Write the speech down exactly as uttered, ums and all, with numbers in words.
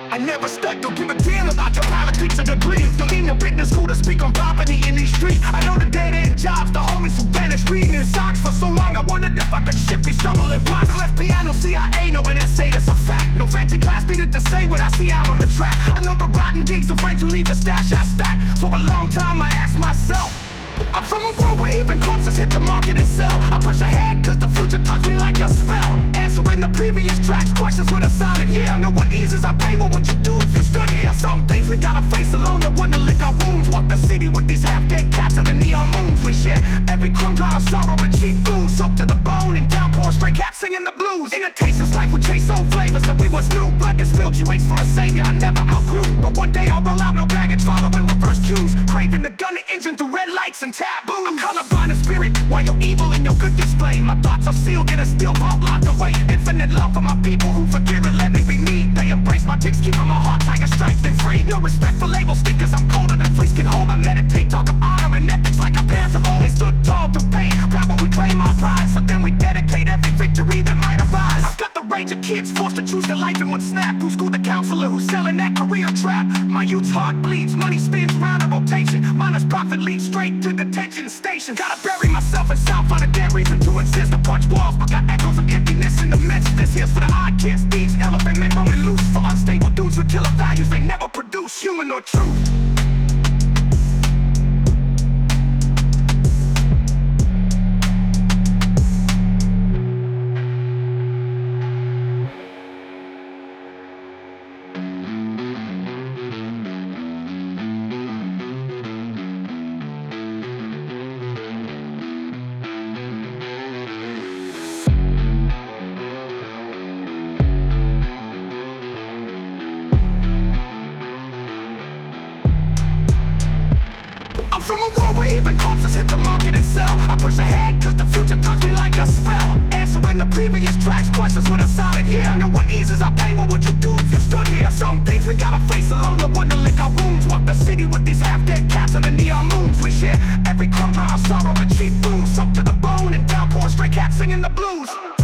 I never stuck, don't give a damn about your politics or degrees. Don't need no business school to speak on property in these streets. I know the dead-end jobs, the homies who vanished reading in socks for so long. I wondered if I could shift these shoveling blocks. Left piano, C I A, no one that say that's a fact. No fancy class needed to say what I see out on the track. I know the rotten gigs of friends who leave the stash I stack. For a long time I asked myself, I'm from a world where even corpses hit the market and sell. I push ahead cause the future touched me like a spell. Answering the previous tracks, questions with a solid yeah. No one eases our pain, what would you do if you stood here? Some things we gotta face alone, no one to lick our wounds. Walk the city with these half-dead cats and the neon moons. We share every crumb of sorrow and cheap food, soaked to the bone and downpour, stray cats singing the blues. In a tasteless life we chase old flavors that we was new. Blood is spilled, you waits for a savior I never outgrew. But one day I'll roll out, no baggage, following reverse cues. Craving the gun, the engine through red lights and taboo. I'm colorblind in spirit, while you're evil in your good display. My thoughts are sealed in a steel vault locked away. Infinite love for my people who forgive and let me be me. They embrace my ticks, keeping my heart tiger strength and free. No respect for label stickers, I'm colder than fleece can hold. I meditate, talk of honor and ethics like our parents have always stood tall to pain. Proud when we claim our pride, so then we dedicate every victory that might arise. I've got the range of kids forced to choose their life in one snap. Who schooled the counselor who's selling that career trap. My youth's heart bleeds, money spins round a rotation. Minus profit leads straight to detention station. Gotta bury myself in South, find a damn reason to insist. I punch walls, but got echoes of emptiness in the midst. This here's for the odd kids, thieves, elephant men roaming loose. For unstable dudes with killer values they never produce, human or truth. From a world where even corpses hit the market and sell. I push ahead cause the future touched me like a spell. Answering the previous tracks, questions with a solid yeah. No one eases our pain, what would you do if you stood here? Some things we gotta face alone, no one to lick our wounds. Walk the city with these half-dead cats and the neon moons. We share every crumb of our sorrow and cheap food, soaked to the bone and downpour, stray cats singing the blues.